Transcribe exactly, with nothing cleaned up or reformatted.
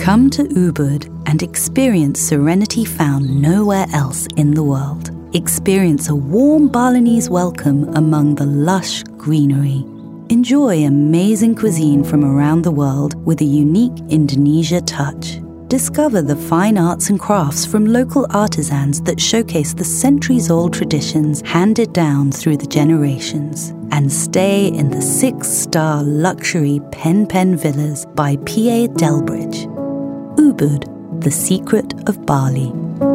Come to Ubud and experience serenity found nowhere else in the world. Experience a warm Balinese welcome among the lush greenery. Enjoy amazing cuisine from around the world with a unique Indonesia touch. Discover the fine arts and crafts from local artisans that showcase the centuries-old traditions handed down through the generations. And stay in the six-star luxury Pen Pen Villas by P A Delbridge. Ubud, the secret of Bali.